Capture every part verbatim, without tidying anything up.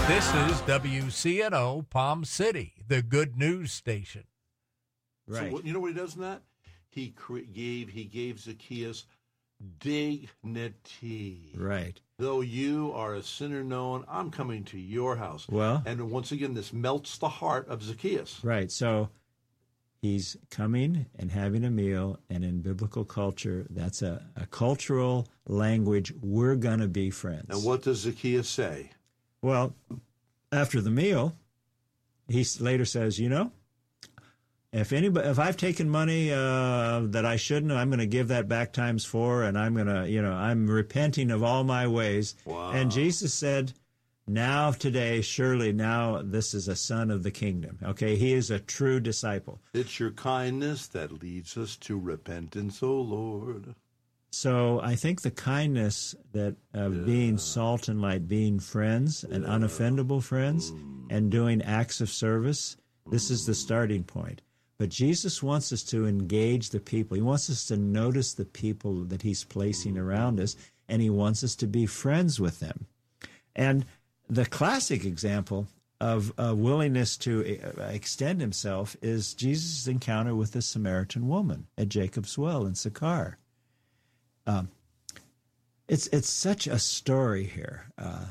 This is W C N O Palm City, the good news station. Right. So what, you know what he does in that? He cre- gave he gave Zacchaeus dignity. Right. Though you are a sinner known, I'm coming to your house. Well, and once again, this melts the heart of Zacchaeus. Right. So he's coming and having a meal, and in biblical culture, that's a, a cultural language. We're going to be friends. And what does Zacchaeus say? Well, after the meal, he later says, you know, if anybody, if I've taken money uh, that I shouldn't, I'm going to give that back times four, and I'm going to, you know, I'm repenting of all my ways. Wow. And Jesus said, now today, surely now this is a son of the kingdom. Okay, he is a true disciple. It's your kindness that leads us to repentance, O Lord. So I think the kindness that of yeah. being salt and light, being friends and yeah. unoffendable friends, mm. and doing acts of service, this mm. is the starting point. But Jesus wants us to engage the people. He wants us to notice the people that he's placing mm. around us, and he wants us to be friends with them. And the classic example of a willingness to extend himself is Jesus' encounter with the Samaritan woman at Jacob's well in Sychar. Um, it's it's such a story here. Uh,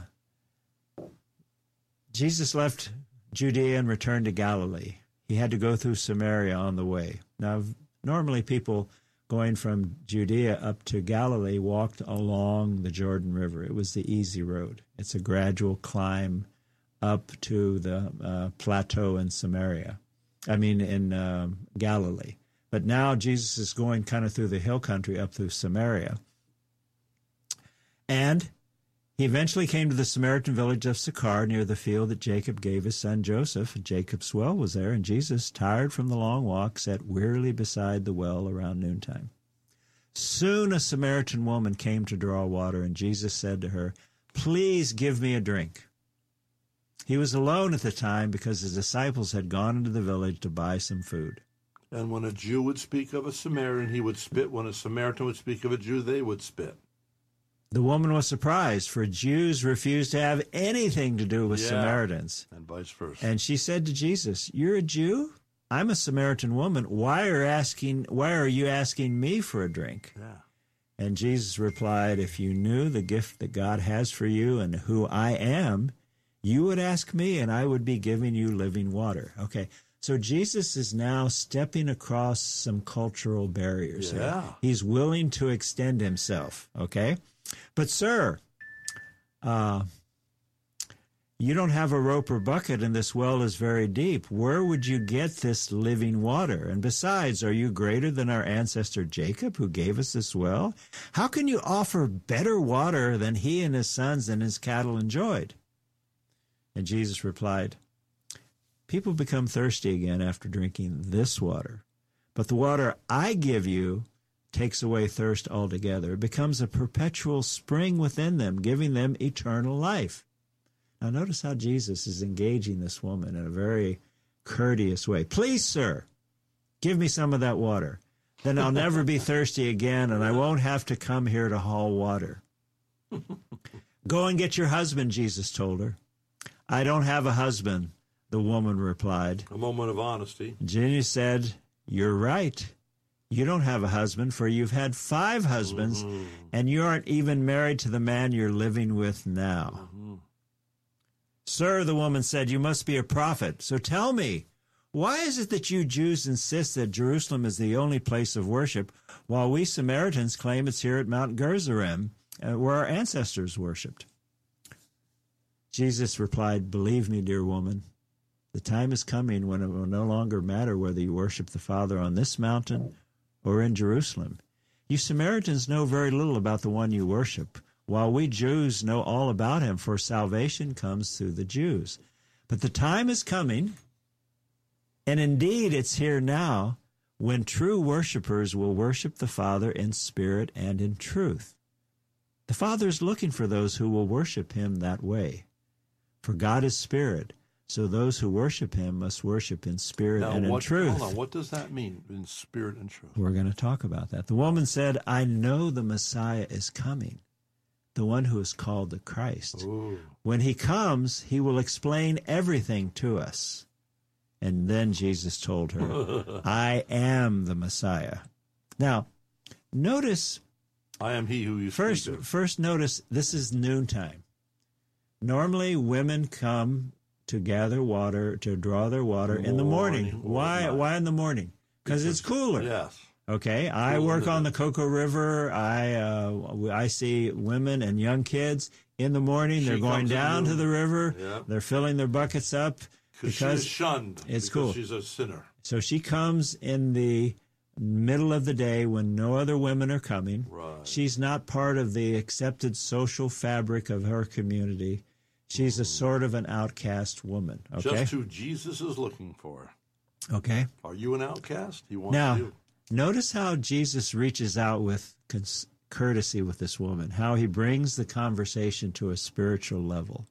Jesus left Judea and returned to Galilee. He had to go through Samaria on the way. Now, normally people going from Judea up to Galilee walked along the Jordan River. It was the easy road. It's a gradual climb up to the uh, plateau in Samaria. I mean, in um, Galilee. But now Jesus is going kind of through the hill country up through Samaria. And he eventually came to the Samaritan village of Sychar near the field that Jacob gave his son Joseph. Jacob's well was there, and Jesus, tired from the long walk, sat wearily beside the well around noontime. Soon a Samaritan woman came to draw water, and Jesus said to her, "Please give me a drink." He was alone at the time because his disciples had gone into the village to buy some food. And when a Jew would speak of a Samaritan, he would spit. When a Samaritan would speak of a Jew, they would spit. The woman was surprised, for Jews refused to have anything to do with yeah, Samaritans. And vice versa. And she said to Jesus, "You're a Jew? I'm a Samaritan woman. Why are asking? Why are you asking me for a drink?" Yeah. And Jesus replied, "If you knew the gift that God has for you and who I am, you would ask me, and I would be giving you living water." Okay. So Jesus is now stepping across some cultural barriers. Yeah. Here. He's willing to extend himself, okay? But, sir, uh, you don't have a rope or bucket, and this well is very deep. Where would you get this living water? And besides, are you greater than our ancestor Jacob, who gave us this well? How can you offer better water than he and his sons and his cattle enjoyed? And Jesus replied, "People become thirsty again after drinking this water, but the water I give you takes away thirst altogether. It becomes a perpetual spring within them, giving them eternal life." Now notice how Jesus is engaging this woman in a very courteous way. "Please, sir, give me some of that water. Then I'll never be thirsty again, and I won't have to come here to haul water." "Go and get your husband," Jesus told her. "I don't have a husband," the woman replied. A moment of honesty. Jesus said, "You're right. You don't have a husband, for you've had five husbands, mm-hmm. and you aren't even married to the man you're living with now." Mm-hmm. "Sir," the woman said, "you must be a prophet. So tell me, why is it that you Jews insist that Jerusalem is the only place of worship, while we Samaritans claim it's here at Mount Gerizim, uh, where our ancestors worshipped?" Jesus replied, "Believe me, dear woman, the time is coming when it will no longer matter whether you worship the Father on this mountain or in Jerusalem. You Samaritans know very little about the one you worship, while we Jews know all about him, for salvation comes through the Jews. But the time is coming, and indeed it's here now, when true worshipers will worship the Father in spirit and in truth. The Father is looking for those who will worship him that way. For God is spirit, so those who worship him must worship in spirit now, and what, in truth." Hold on, what does that mean, in spirit and truth? We're going to talk about that. The woman said, "I know the Messiah is coming, the one who is called the Christ. Ooh. When he comes, he will explain everything to us. And then Jesus told her, I am the Messiah. Now, notice... I am he who you first, speak of. First, notice this is noontime. Normally, women come to gather water, to draw their water in the morning. Morning or Why? night. Why in the morning? Because it's cooler. Yes. Okay, I Cooler work than on the it. Cocoa River. I uh, I see women and young kids in the morning. She They're going comes in down the to the river. Yeah. They're filling their buckets up Because she because is shunned. it's because cool. She's a sinner. So she comes in the middle of the day when no other women are coming. Right. She's not part of the accepted social fabric of her community. She's a sort of an outcast woman. Okay. Just who Jesus is looking for. Okay. Are you an outcast? He wants Now, you. notice how Jesus reaches out with cons- courtesy with this woman, how he brings the conversation to a spiritual level.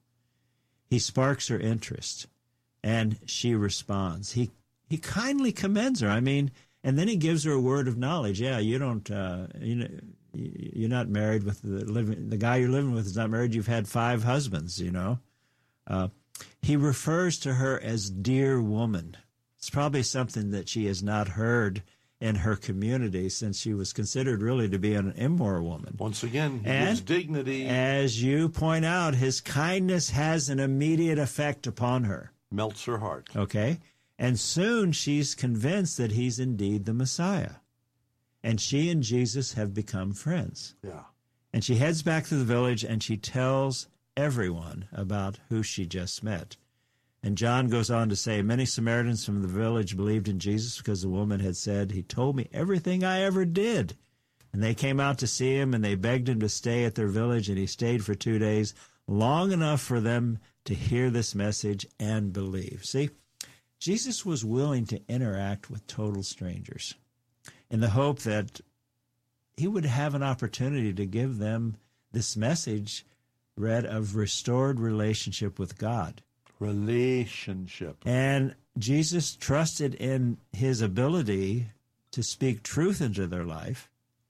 He sparks her interest, and she responds. He he kindly commends her. I mean, and then he gives her a word of knowledge. Yeah, you don't, uh, you know, you're not married with the living. The guy you're living with is not married. You've had five husbands. You know. Uh, he refers to her as dear woman. It's probably something that she has not heard in her community since she was considered really to be an immoral woman. Once again, he And gives dignity. As you point out, his kindness has an immediate effect upon her. Melts her heart. Okay? And soon she's convinced that he's indeed the Messiah. And she and Jesus have become friends. Yeah. And she heads back to the village and she tells everyone about who she just met. And John goes on to say, many Samaritans from the village believed in Jesus because the woman had said, he told me everything I ever did. And they came out to see him and they begged him to stay at their village, and he stayed for two days, long enough for them to hear this message and believe. See, Jesus was willing to interact with total strangers in the hope that he would have an opportunity to give them this message read of restored relationship with God. Relationship. And Jesus trusted in his ability to speak truth into their life.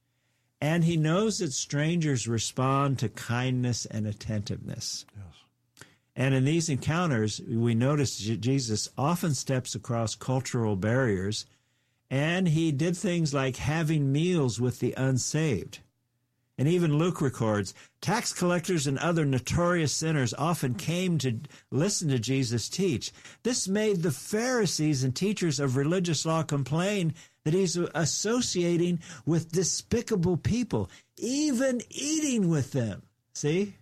And he knows that strangers respond to kindness and attentiveness. Yes. And in these encounters, we notice Jesus often steps across cultural barriers, and he did things like having meals with the unsaved. And even Luke records, tax collectors and other notorious sinners often came to listen to Jesus teach. This made the Pharisees and teachers of religious law complain that he's associating with despicable people, even eating with them. See?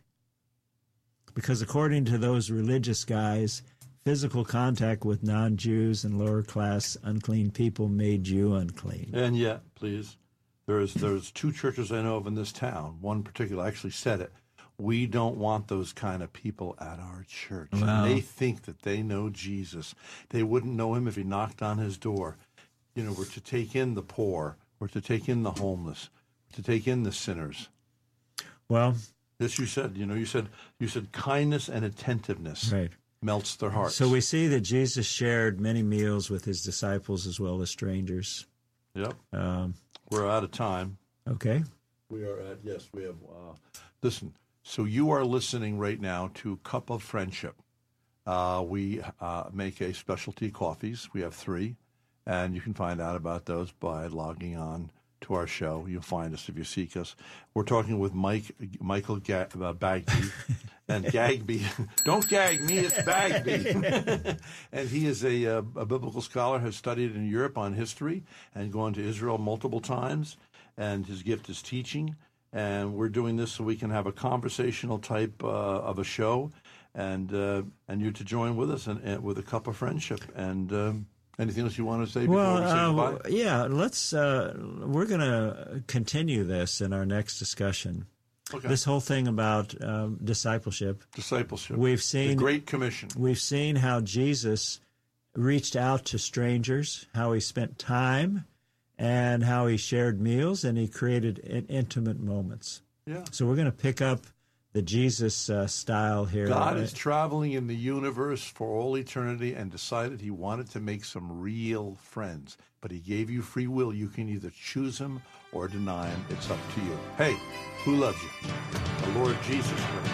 Because according to those religious guys, physical contact with non-Jews and lower-class unclean people made you unclean. And yet, please, there's there's two churches I know of in this town. One particular actually said it. We don't want those kind of people at our church. Wow. They think that they know Jesus. They wouldn't know him if he knocked on his door. You know, we're to take in the poor. We're to take in the homeless. To take in the sinners. Well, This you said. You know, you said you said kindness and attentiveness right. melts their hearts. So we see that Jesus shared many meals with his disciples as well as strangers. Yep. Um, We're out of time. okay. We are at, yes, we have, uh, listen, so you are listening right now to Cup of Friendship. Uh, we uh, make a specialty coffees. We have three, and you can find out about those by logging on to our show. You'll find us if you seek us. We're talking with Mike, Michael Ga- uh, Bagby, and Gagby. Don't gag me, it's Bagby. And he is a, uh, a biblical scholar, has studied in Europe on history and gone to Israel multiple times, and his gift is teaching. And we're doing this so we can have a conversational type uh, of a show, and uh, and you to join with us and, and with a cup of friendship. And um, anything else you want to say before Well, we say uh, goodbye? yeah, let's, uh, we're going to continue this in our next discussion. Okay. This whole thing about um, discipleship. Discipleship. We've the seen Great Commission. We've seen how Jesus reached out to strangers, how he spent time, and how he shared meals, and he created in- intimate moments. Yeah. So we're going to pick up the Jesus uh, style here. God is traveling in the universe for all eternity and decided he wanted to make some real friends. But he gave you free will. You can either choose him or deny him. It's up to you. Hey, who loves you? The Lord Jesus Christ.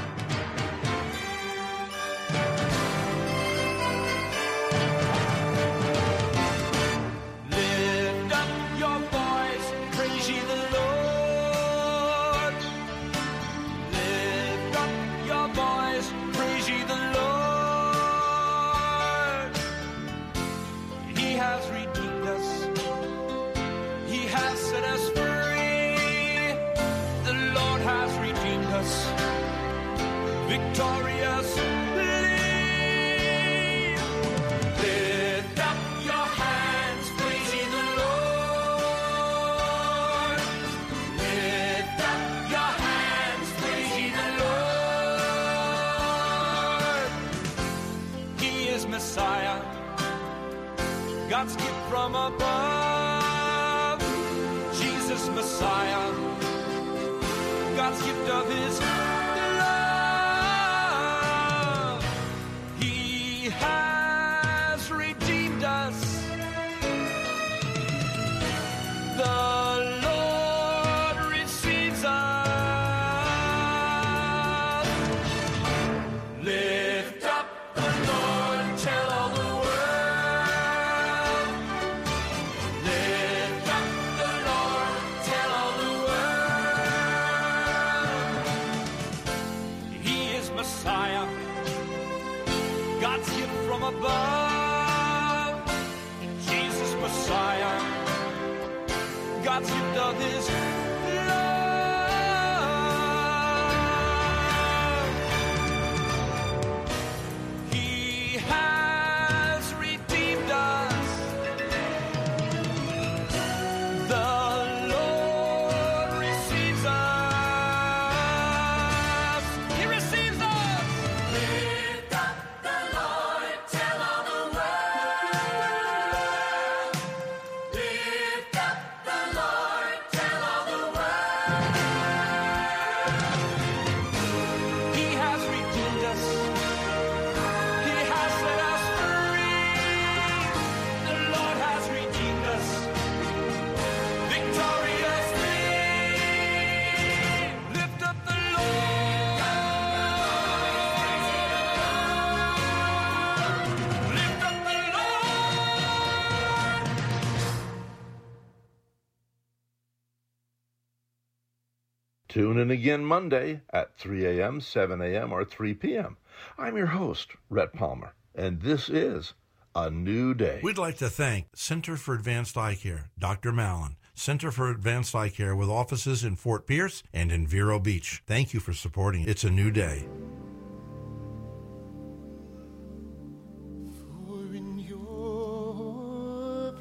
God's gift from above, Jesus Messiah, God's gift of his love. He has redeemed us. The Lord receives us. Lift up the Lord, tell all the world. Above, Jesus Messiah, God's gift of his love. He has redeemed us. The Lord receives us. He receives us. Lift up the Lord. Tell all the world. Lift up the Lord. Tell all the world. He has redeemed us. He has set us free. The Lord has redeemed us victoriously. Lift up the Lord. Lift up the Lord. Tune in again Monday at three a.m., seven a.m., or three p.m. I'm your host, Rhett Palmer, and this is A New Day. We'd like to thank Center for Advanced Eye Care, Doctor Mallon, Center for Advanced Eye Care with offices in Fort Pierce and in Vero Beach. Thank you for supporting It's a New Day. For in your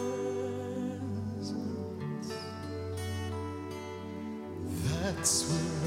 presence, that's where